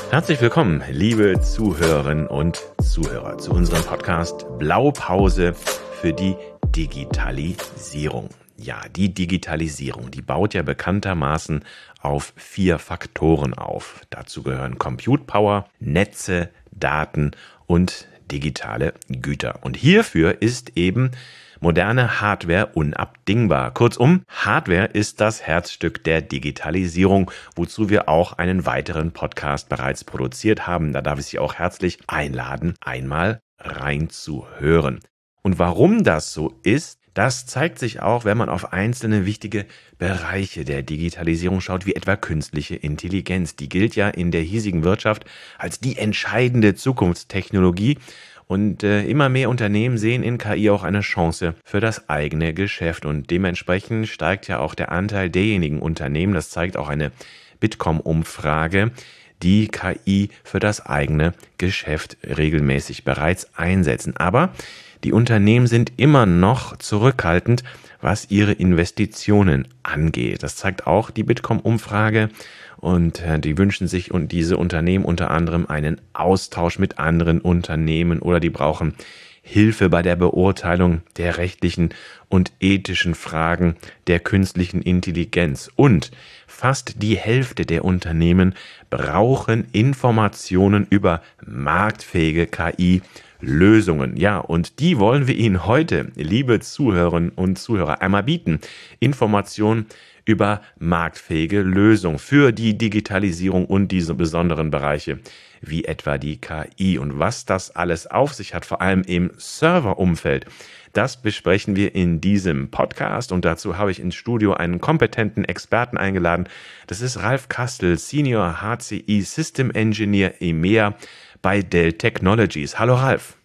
Herzlich willkommen, liebe Zuhörerinnen und Zuhörer, zu unserem Podcast Blaupause für die Digitalisierung. Ja, die Digitalisierung, die baut ja bekanntermaßen auf 4 Faktoren auf. Dazu gehören Compute Power, Netze, Daten und digitale Güter. Und hierfür ist eben moderne Hardware unabdingbar. Kurzum, Hardware ist das Herzstück der Digitalisierung, wozu wir auch einen weiteren Podcast bereits produziert haben. Da darf ich Sie auch herzlich einladen, einmal reinzuhören. Und warum das so ist, das zeigt sich auch, wenn man auf einzelne wichtige Bereiche der Digitalisierung schaut, wie etwa künstliche Intelligenz. Die gilt ja in der hiesigen Wirtschaft als die entscheidende Zukunftstechnologie. Und immer mehr Unternehmen sehen in KI auch eine Chance für das eigene Geschäft. Und dementsprechend steigt ja auch der Anteil derjenigen Unternehmen, das zeigt auch eine Bitkom-Umfrage, die KI für das eigene Geschäft regelmäßig bereits einsetzen. Aber die Unternehmen sind immer noch zurückhaltend, was ihre Investitionen angeht. Das zeigt auch die Bitkom-Umfrage. Und die wünschen sich und diese Unternehmen unter anderem einen Austausch mit anderen Unternehmen oder die brauchen Hilfe bei der Beurteilung der rechtlichen und ethischen Fragen der künstlichen Intelligenz. Und fast die Hälfte der Unternehmen brauchen Informationen über marktfähige KI-Lösungen. Ja, und die wollen wir Ihnen heute, liebe Zuhörerinnen und Zuhörer, einmal bieten. Informationen über marktfähige Lösungen für die Digitalisierung und diese besonderen Bereiche, wie etwa die KI. Und was das alles auf sich hat, vor allem im Serverumfeld, das besprechen wir in diesem Podcast. Und dazu habe ich ins Studio einen kompetenten Experten eingeladen. Das ist Ralf Kastel, Senior HCI System Engineer EMEA bei Dell Technologies. Hallo Ralf.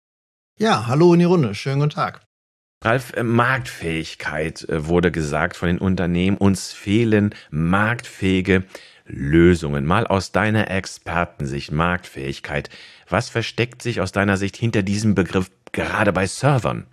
Ja, hallo in die Runde. Schönen guten Tag. Ralf, Marktfähigkeit wurde gesagt von den Unternehmen. Uns fehlen marktfähige Lösungen. Mal aus deiner Expertensicht, Marktfähigkeit. Was versteckt sich aus deiner Sicht hinter diesem Begriff gerade bei Servern?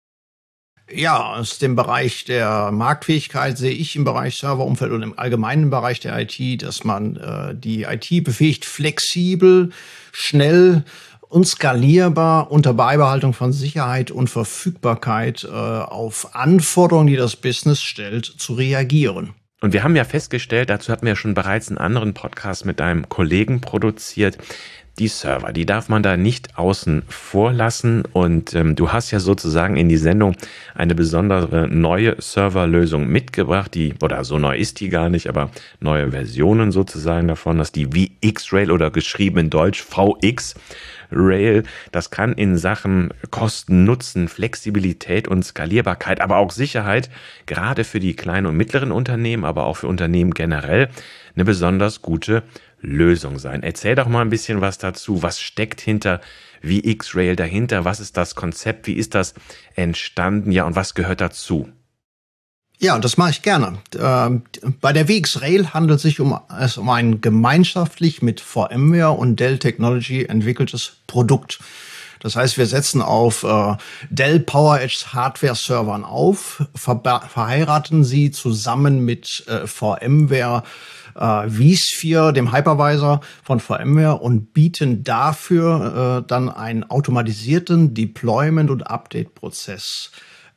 Ja, aus dem Bereich der Marktfähigkeit sehe ich im Bereich Serverumfeld und im allgemeinen Bereich der IT, dass man die IT befähigt, flexibel, schnell und skalierbar unter Beibehaltung von Sicherheit und Verfügbarkeit auf Anforderungen, die das Business stellt, zu reagieren. Und wir haben ja festgestellt, dazu hatten wir schon bereits einen anderen Podcast mit einem Kollegen produziert, die Server, die darf man da nicht außen vor lassen. Und du hast ja sozusagen in die Sendung eine besondere neue Serverlösung mitgebracht, oder so neu ist die gar nicht, aber neue Versionen sozusagen davon, dass die VxRail oder geschrieben in Deutsch VxRail, das kann in Sachen Kosten, Nutzen, Flexibilität und Skalierbarkeit, aber auch Sicherheit, gerade für die kleinen und mittleren Unternehmen, aber auch für Unternehmen generell, eine besonders gute Lösung sein. Erzähl doch mal ein bisschen was dazu. Was steckt hinter VxRail dahinter? Was ist das Konzept? Wie ist das entstanden? Ja, und was gehört dazu? Ja, das mache ich gerne. Bei der VxRail handelt es sich um ein gemeinschaftlich mit VMware und Dell Technology entwickeltes Produkt. Das heißt, wir setzen auf Dell PowerEdge Hardware-Servern auf, verheiraten sie zusammen mit VMware vSphere, dem Hypervisor von VMware, und bieten dafür dann einen automatisierten Deployment- und Update-Prozess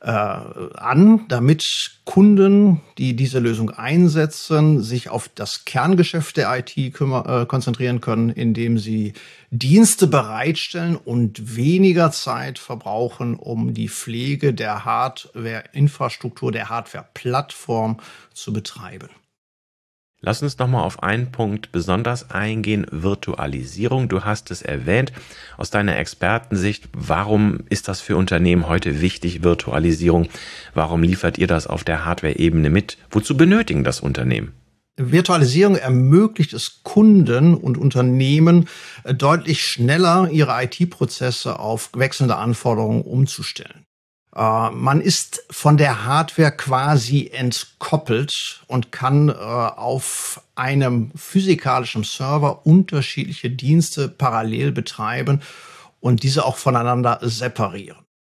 an, damit Kunden, die diese Lösung einsetzen, sich auf das Kerngeschäft der IT konzentrieren können, indem sie Dienste bereitstellen und weniger Zeit verbrauchen, um die Pflege der Hardware-Infrastruktur, der Hardware-Plattform zu betreiben. Lass uns nochmal auf einen Punkt besonders eingehen, Virtualisierung. Du hast es erwähnt. Aus deiner Expertensicht, warum ist das für Unternehmen heute wichtig, Virtualisierung? Warum liefert ihr das auf der Hardware-Ebene mit? Wozu benötigen das Unternehmen? Virtualisierung ermöglicht es Kunden und Unternehmen deutlich schneller, ihre IT-Prozesse auf wechselnde Anforderungen umzustellen. Man ist von der Hardware quasi entkoppelt und kann auf einem physikalischen Server unterschiedliche Dienste parallel betreiben und diese auch voneinander separieren.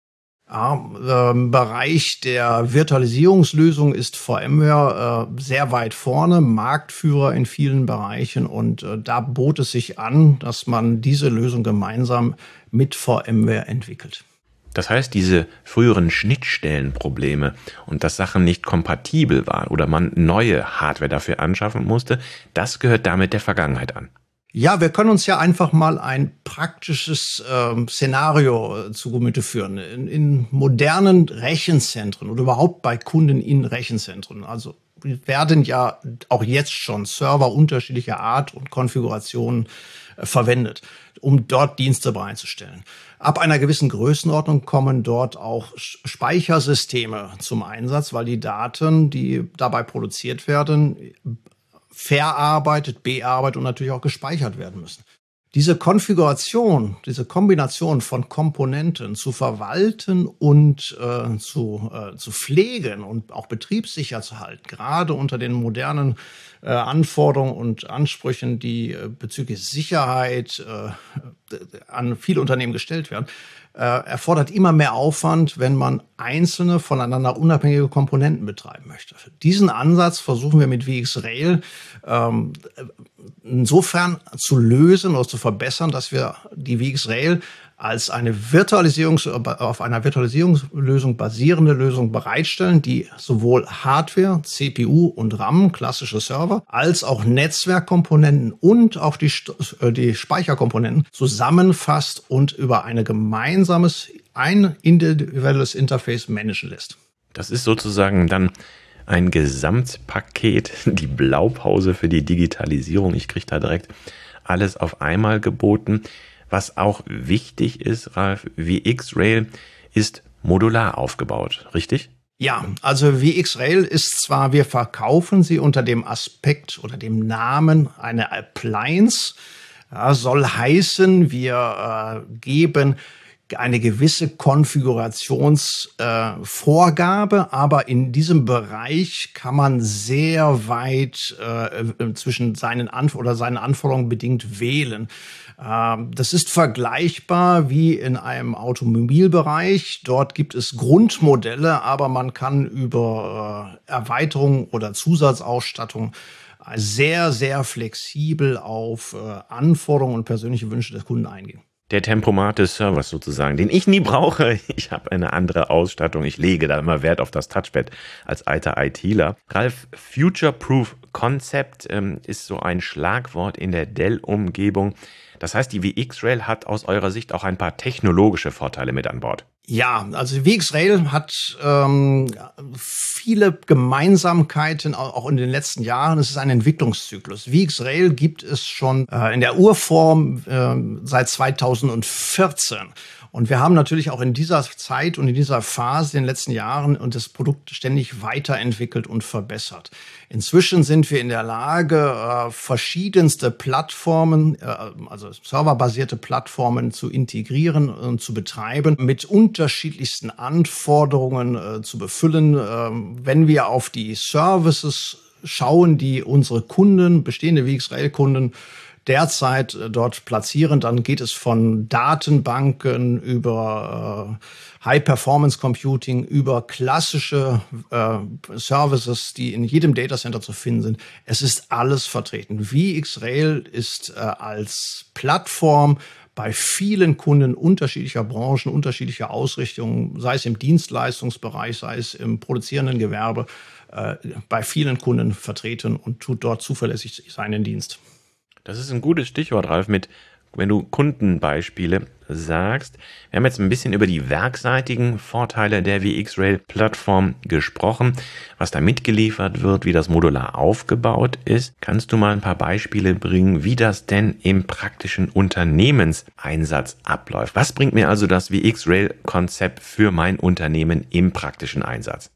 Im Bereich der Virtualisierungslösung ist VMware sehr weit vorne, Marktführer in vielen Bereichen und da bot es sich an, dass man diese Lösung gemeinsam mit VMware entwickelt. Das heißt, diese früheren Schnittstellenprobleme und dass Sachen nicht kompatibel waren oder man neue Hardware dafür anschaffen musste, das gehört damit der Vergangenheit an. Ja, wir können uns ja einfach mal ein praktisches Szenario zu Gemüte führen. In modernen Rechenzentren oder überhaupt bei Kunden in Rechenzentren. Also werden ja auch jetzt schon Server unterschiedlicher Art und Konfigurationen verwendet, um dort Dienste bereitzustellen. Ab einer gewissen Größenordnung kommen dort auch Speichersysteme zum Einsatz, weil die Daten, die dabei produziert werden, verarbeitet, bearbeitet und natürlich auch gespeichert werden müssen. Diese Konfiguration, diese Kombination von Komponenten zu verwalten und zu pflegen und auch betriebssicher zu halten, gerade unter den modernen Anforderungen und Ansprüchen, die bezüglich Sicherheit an viele Unternehmen gestellt werden, erfordert immer mehr Aufwand, wenn man einzelne voneinander unabhängige Komponenten betreiben möchte. Diesen Ansatz versuchen wir mit VxRail insofern zu lösen oder zu verbessern, dass wir die VxRail als eine auf einer Virtualisierungslösung basierende Lösung bereitstellen, die sowohl Hardware, CPU und RAM, klassische Server, als auch Netzwerkkomponenten und auch die Speicherkomponenten zusammenfasst und über ein individuelles Interface managen lässt. Das ist sozusagen dann ein Gesamtpaket, die Blaupause für die Digitalisierung. Ich kriege da direkt alles auf einmal geboten. Was auch wichtig ist, Ralf, VxRail ist modular aufgebaut, richtig? Ja, also VxRail ist zwar, wir verkaufen sie unter dem Aspekt oder dem Namen eine Appliance, soll heißen, wir geben eine gewisse Konfigurationsvorgabe, aber in diesem Bereich kann man sehr weit zwischen seinen Anforderungen bedingt wählen. Das ist vergleichbar wie in einem Automobilbereich. Dort gibt es Grundmodelle, aber man kann über Erweiterung oder Zusatzausstattung sehr, sehr flexibel auf Anforderungen und persönliche Wünsche des Kunden eingehen. Der Tempomat des Servers sozusagen, den ich nie brauche. Ich habe eine andere Ausstattung. Ich lege da immer Wert auf das Touchpad als alter ITler. Ralf, Future-Proof Concept ist so ein Schlagwort in der Dell-Umgebung. Das heißt, die VxRail hat aus eurer Sicht auch ein paar technologische Vorteile mit an Bord. Ja, also VxRail hat viele Gemeinsamkeiten, auch in den letzten Jahren. Es ist ein Entwicklungszyklus. VxRail gibt es schon in der Urform seit 2014. Und wir haben natürlich auch in dieser Zeit und in dieser Phase in den letzten Jahren und das Produkt ständig weiterentwickelt und verbessert. Inzwischen sind wir in der Lage, verschiedenste Plattformen, also serverbasierte Plattformen zu integrieren und zu betreiben, mit unterschiedlichsten Anforderungen zu befüllen. Wenn wir auf die Services schauen, die unsere Kunden, bestehende VxRail-Kunden, derzeit dort platzieren, dann geht es von Datenbanken über High-Performance-Computing, über klassische Services, die in jedem Datacenter zu finden sind. Es ist alles vertreten. VxRail ist als Plattform bei vielen Kunden unterschiedlicher Branchen, unterschiedlicher Ausrichtungen, sei es im Dienstleistungsbereich, sei es im produzierenden Gewerbe, bei vielen Kunden vertreten und tut dort zuverlässig seinen Dienst. Das ist ein gutes Stichwort, Ralf, wenn du Kundenbeispiele sagst. Wir haben jetzt ein bisschen über die werkseitigen Vorteile der VxRail-Plattform gesprochen, was da mitgeliefert wird, wie das modular aufgebaut ist. Kannst du mal ein paar Beispiele bringen, wie das denn im praktischen Unternehmenseinsatz abläuft? Was bringt mir also das VxRail-Konzept für mein Unternehmen im praktischen Einsatz?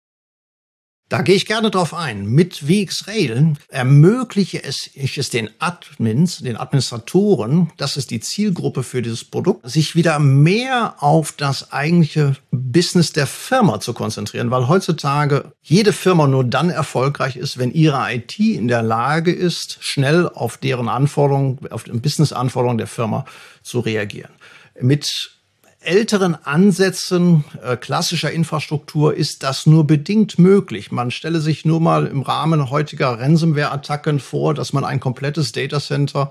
Da gehe ich gerne drauf ein. Mit VxRail ermögliche ich es den Admins, den Administratoren, das ist die Zielgruppe für dieses Produkt, sich wieder mehr auf das eigentliche Business der Firma zu konzentrieren, weil heutzutage jede Firma nur dann erfolgreich ist, wenn ihre IT in der Lage ist, schnell auf deren Anforderungen, auf den Business-Anforderungen der Firma zu reagieren. Mit älteren Ansätzen klassischer Infrastruktur ist das nur bedingt möglich. Man stelle sich nur mal im Rahmen heutiger Ransomware-Attacken vor, dass man ein komplettes Datacenter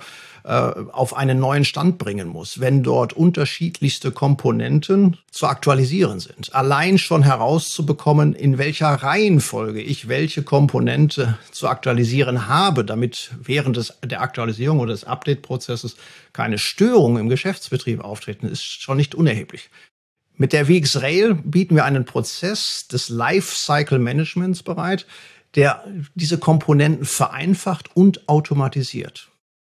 auf einen neuen Stand bringen muss, wenn dort unterschiedlichste Komponenten zu aktualisieren sind. Allein schon herauszubekommen, in welcher Reihenfolge ich welche Komponente zu aktualisieren habe, damit während der Aktualisierung oder des Update-Prozesses keine Störungen im Geschäftsbetrieb auftreten, ist schon nicht unerheblich. Mit der VxRail bieten wir einen Prozess des Lifecycle Managements bereit, der diese Komponenten vereinfacht und automatisiert.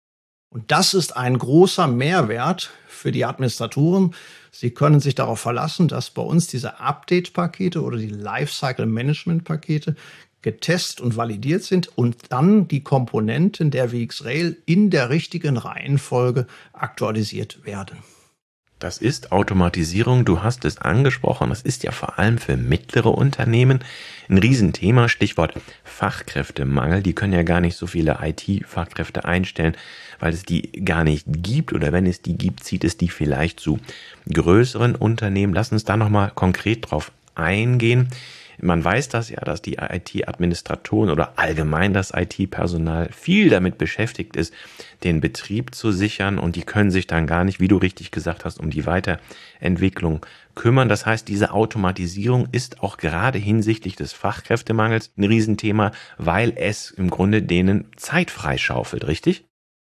Und das ist ein großer Mehrwert für die Administratoren. Sie können sich darauf verlassen, dass bei uns diese Update-Pakete oder die Lifecycle-Management-Pakete getestet und validiert sind und dann die Komponenten der VxRail in der richtigen Reihenfolge aktualisiert werden. Das ist Automatisierung, du hast es angesprochen, das ist ja vor allem für mittlere Unternehmen ein Riesenthema, Stichwort Fachkräftemangel, die können ja gar nicht so viele IT-Fachkräfte einstellen, weil es die gar nicht gibt oder wenn es die gibt, zieht es die vielleicht zu größeren Unternehmen. Lass uns da nochmal konkret drauf eingehen. Man weiß das ja, dass die IT-Administratoren oder allgemein das IT-Personal viel damit beschäftigt ist, den Betrieb zu sichern und die können sich dann gar nicht, wie du richtig gesagt hast, um die Weiterentwicklung kümmern. Das heißt, diese Automatisierung ist auch gerade hinsichtlich des Fachkräftemangels ein Riesenthema, weil es im Grunde denen Zeit freischaufelt, richtig?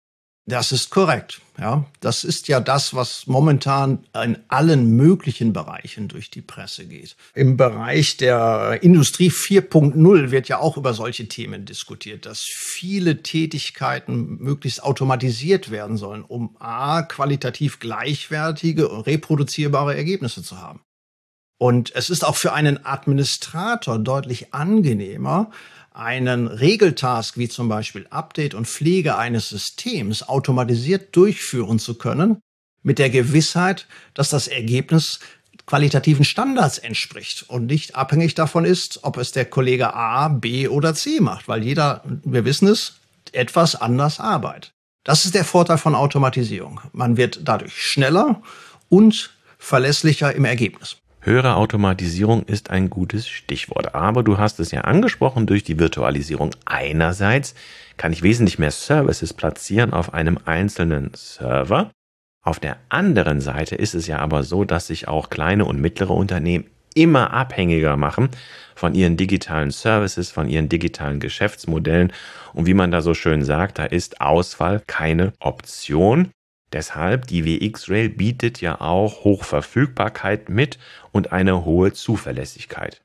Das ist korrekt. Ja, das ist ja das, was momentan in allen möglichen Bereichen durch die Presse geht. Im Bereich der Industrie 4.0 wird ja auch über solche Themen diskutiert, dass viele Tätigkeiten möglichst automatisiert werden sollen, um qualitativ gleichwertige und reproduzierbare Ergebnisse zu haben. Und es ist auch für einen Administrator deutlich angenehmer, einen Regeltask wie zum Beispiel Update und Pflege eines Systems automatisiert durchführen zu können, mit der Gewissheit, dass das Ergebnis qualitativen Standards entspricht und nicht abhängig davon ist, ob es der Kollege A, B oder C macht, weil jeder, wir wissen es, etwas anders arbeitet. Das ist der Vorteil von Automatisierung. Man wird dadurch schneller und verlässlicher im Ergebnis. Höhere Automatisierung ist ein gutes Stichwort, aber du hast es ja angesprochen, durch die Virtualisierung einerseits kann ich wesentlich mehr Services platzieren auf einem einzelnen Server. Auf der anderen Seite ist es ja aber so, dass sich auch kleine und mittlere Unternehmen immer abhängiger machen von ihren digitalen Services, von ihren digitalen Geschäftsmodellen und wie man da so schön sagt, da ist Ausfall keine Option. Deshalb, die VxRail bietet ja auch Hochverfügbarkeit mit und eine hohe Zuverlässigkeit.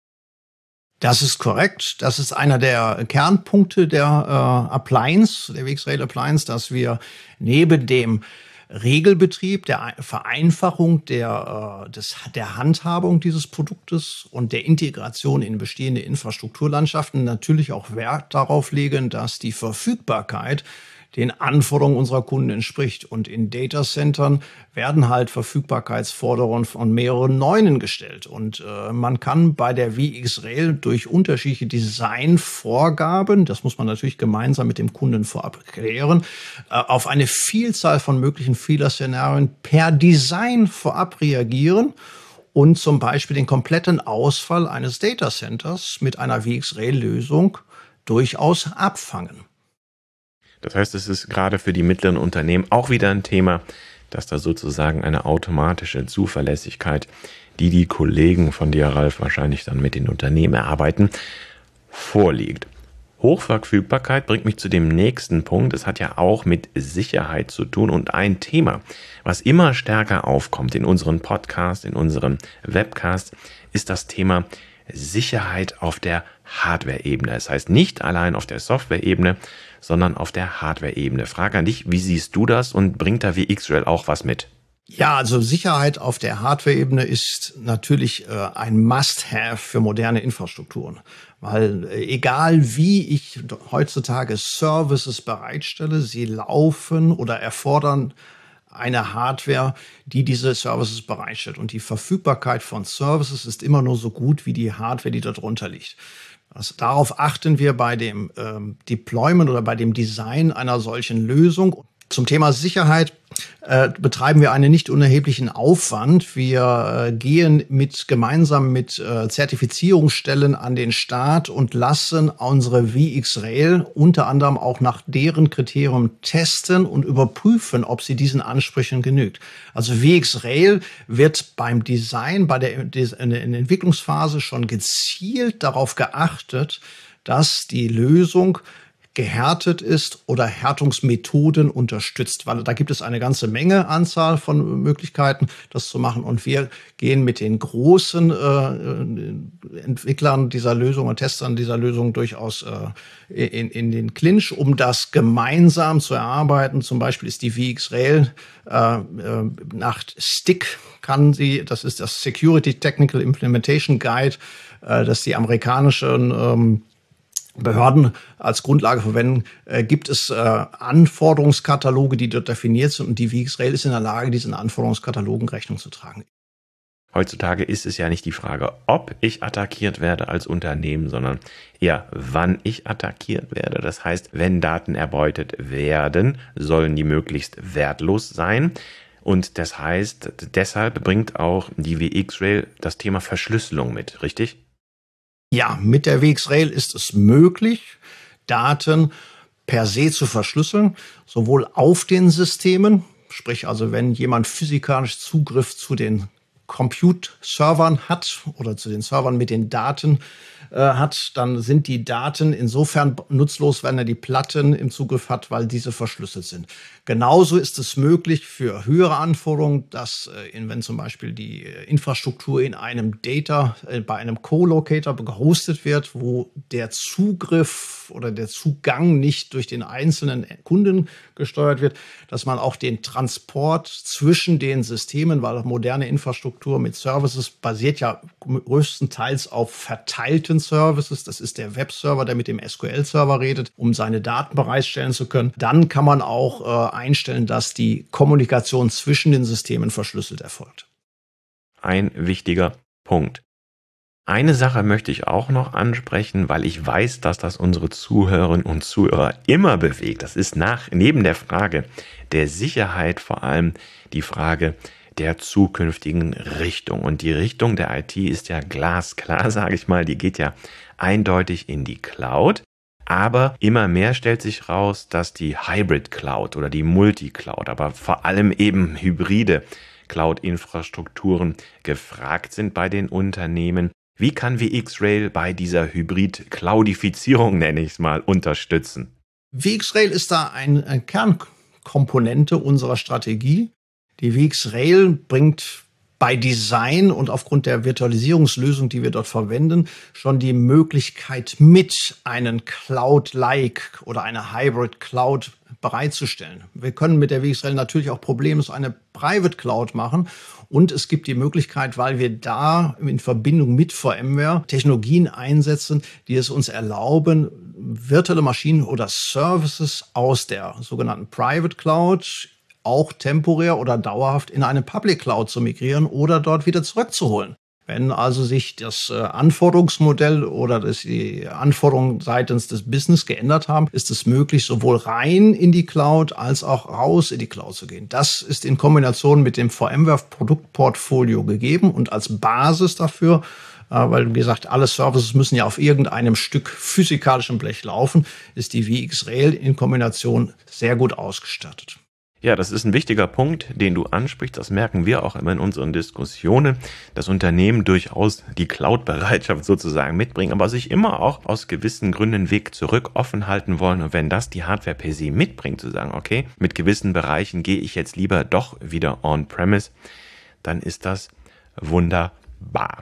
Das ist korrekt. Das ist einer der Kernpunkte der Appliance, der VxRail Appliance, dass wir neben dem Regelbetrieb, der Vereinfachung der Handhabung dieses Produktes und der Integration in bestehende Infrastrukturlandschaften natürlich auch Wert darauf legen, dass die Verfügbarkeit den Anforderungen unserer Kunden entspricht. Und in Datacentern werden halt Verfügbarkeitsforderungen von mehreren Neunen gestellt. Und man kann bei der VxRail durch unterschiedliche Designvorgaben, das muss man natürlich gemeinsam mit dem Kunden vorab klären, auf eine Vielzahl von möglichen Fehlerszenarien per Design vorab reagieren und zum Beispiel den kompletten Ausfall eines Datacenters mit einer VxRail-Lösung durchaus abfangen. Das heißt, es ist gerade für die mittleren Unternehmen auch wieder ein Thema, dass da sozusagen eine automatische Zuverlässigkeit, die Kollegen von dir, Ralf, wahrscheinlich dann mit den Unternehmen erarbeiten, vorliegt. Hochverfügbarkeit bringt mich zu dem nächsten Punkt. Es hat ja auch mit Sicherheit zu tun und ein Thema, was immer stärker aufkommt in unseren Podcasts, in unseren Webcasts, ist das Thema Sicherheit auf der Hardware-Ebene. Das heißt nicht allein auf der Software-Ebene, sondern auf der Hardware-Ebene. Frage an dich, wie siehst du das und bringt da VxRail auch was mit? Ja, also Sicherheit auf der Hardware-Ebene ist natürlich ein Must-Have für moderne Infrastrukturen. Weil egal wie ich heutzutage Services bereitstelle, sie laufen oder erfordern eine Hardware, die diese Services bereitstellt. Und die Verfügbarkeit von Services ist immer nur so gut wie die Hardware, die darunter liegt. Also darauf achten wir bei dem Deployment oder bei dem Design einer solchen Lösung. Zum Thema Sicherheit betreiben wir einen nicht unerheblichen Aufwand. Wir gehen gemeinsam mit Zertifizierungsstellen an den Start und lassen unsere VxRail unter anderem auch nach deren Kriterien testen und überprüfen, ob sie diesen Ansprüchen genügt. Also VxRail wird beim Design, in der Entwicklungsphase schon gezielt darauf geachtet, dass die Lösung gehärtet ist oder Härtungsmethoden unterstützt, weil da gibt es eine ganze Anzahl von Möglichkeiten, das zu machen. Und wir gehen mit den großen Entwicklern dieser Lösung und Testern dieser Lösung durchaus in den Clinch, um das gemeinsam zu erarbeiten. Zum Beispiel ist die VxRail nach STIC das ist das Security Technical Implementation Guide, das die amerikanischen Behörden als Grundlage verwenden, gibt es Anforderungskataloge, die dort definiert sind, und die VxRail ist in der Lage, diesen Anforderungskatalogen Rechnung zu tragen. Heutzutage ist es ja nicht die Frage, ob ich attackiert werde als Unternehmen, sondern eher, wann ich attackiert werde. Das heißt, wenn Daten erbeutet werden, sollen die möglichst wertlos sein. Und das heißt, deshalb bringt auch die VxRail das Thema Verschlüsselung mit, richtig? Ja, mit der VxRail ist es möglich, Daten per se zu verschlüsseln, sowohl auf den Systemen, sprich also wenn jemand physikalisch Zugriff zu den Compute-Servern hat oder zu den Servern mit den Daten hat, dann sind die Daten insofern nutzlos, wenn er die Platten im Zugriff hat, weil diese verschlüsselt sind. Genauso ist es möglich für höhere Anforderungen, dass wenn zum Beispiel die Infrastruktur in einem bei einem Co-Locator gehostet wird, wo der Zugriff oder der Zugang nicht durch den einzelnen Kunden gesteuert wird, dass man auch den Transport zwischen den Systemen, weil moderne Infrastruktur mit Services basiert ja größtenteils auf verteilten Services. Das ist der Webserver, der mit dem SQL-Server redet, um seine Daten bereitstellen zu können. Dann kann man auch einstellen, dass die Kommunikation zwischen den Systemen verschlüsselt erfolgt. Ein wichtiger Punkt. Eine Sache möchte ich auch noch ansprechen, weil ich weiß, dass das unsere Zuhörerinnen und Zuhörer immer bewegt. Das ist neben der Frage der Sicherheit vor allem die Frage der zukünftigen Richtung. Und die Richtung der IT ist ja glasklar, sage ich mal. Die geht ja eindeutig in die Cloud. Aber immer mehr stellt sich raus, dass die Hybrid Cloud oder die Multicloud, aber vor allem eben hybride Cloud-Infrastrukturen gefragt sind bei den Unternehmen. Wie kann VxRail bei dieser Hybrid-Cloudifizierung, nenne ich es mal, unterstützen? VxRail ist da eine Kernkomponente unserer Strategie. Die VxRail bringt bei Design und aufgrund der Virtualisierungslösung, die wir dort verwenden, schon die Möglichkeit mit, einen Cloud-like oder eine Hybrid Cloud bereitzustellen. Wir können mit der VxRail natürlich auch problemlos eine Private Cloud machen. Und es gibt die Möglichkeit, weil wir da in Verbindung mit VMware Technologien einsetzen, die es uns erlauben, virtuelle Maschinen oder Services aus der sogenannten Private Cloud auch temporär oder dauerhaft in eine Public Cloud zu migrieren oder dort wieder zurückzuholen. Wenn also sich das Anforderungsmodell oder die Anforderungen seitens des Business geändert haben, ist es möglich, sowohl rein in die Cloud als auch raus in die Cloud zu gehen. Das ist in Kombination mit dem VMware-Produktportfolio gegeben und als Basis dafür, weil, wie gesagt, alle Services müssen ja auf irgendeinem Stück physikalischem Blech laufen, ist die VxRail in Kombination sehr gut ausgestattet. Ja, das ist ein wichtiger Punkt, den du ansprichst. Das merken wir auch immer in unseren Diskussionen, dass Unternehmen durchaus die Cloud-Bereitschaft sozusagen mitbringen, aber sich immer auch aus gewissen Gründen einen Weg zurück offen halten wollen. Und wenn das die Hardware per se mitbringt, zu sagen, okay, mit gewissen Bereichen gehe ich jetzt lieber doch wieder on-premise, dann ist das wunderbar.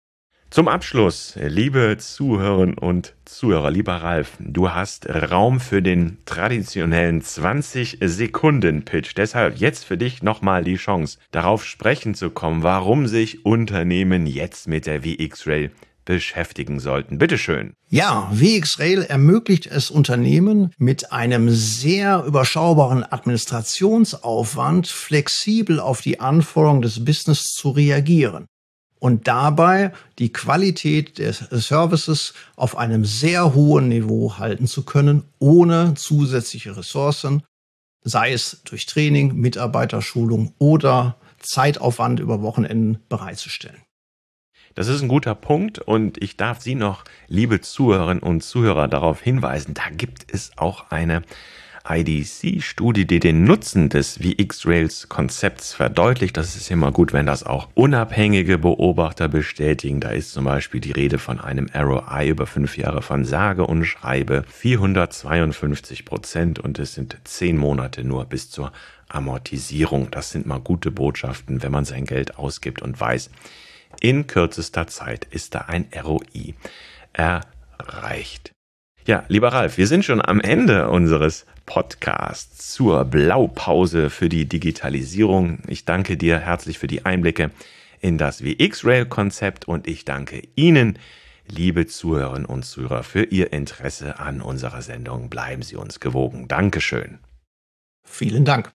Zum Abschluss, liebe Zuhörerinnen und Zuhörer, lieber Ralf, du hast Raum für den traditionellen 20-Sekunden-Pitch. Deshalb jetzt für dich nochmal die Chance, darauf sprechen zu kommen, warum sich Unternehmen jetzt mit der VxRail beschäftigen sollten. Bitteschön. Ja, VxRail ermöglicht es Unternehmen mit einem sehr überschaubaren Administrationsaufwand flexibel auf die Anforderungen des Business zu reagieren und dabei die Qualität des Services auf einem sehr hohen Niveau halten zu können, ohne zusätzliche Ressourcen. sei es durch Training, Mitarbeiterschulung oder Zeitaufwand über Wochenenden bereitzustellen. Das ist ein guter Punkt und ich darf Sie noch, liebe Zuhörerinnen und Zuhörer, darauf hinweisen, da gibt es auch eine IDC-Studie, die den Nutzen des VxRails-Konzepts verdeutlicht. Das ist immer gut, wenn das auch unabhängige Beobachter bestätigen. Da ist zum Beispiel die Rede von einem ROI über 5 Jahre von sage und schreibe 452% und es sind 10 Monate nur bis zur Amortisierung. Das sind mal gute Botschaften, wenn man sein Geld ausgibt und weiß, in kürzester Zeit ist da ein ROI erreicht. Ja, lieber Ralf, wir sind schon am Ende unseres Podcasts zur Blaupause für die Digitalisierung. Ich danke dir herzlich für die Einblicke in das VxRail-Konzept und ich danke Ihnen, liebe Zuhörerinnen und Zuhörer, für Ihr Interesse an unserer Sendung. Bleiben Sie uns gewogen. Dankeschön. Vielen Dank.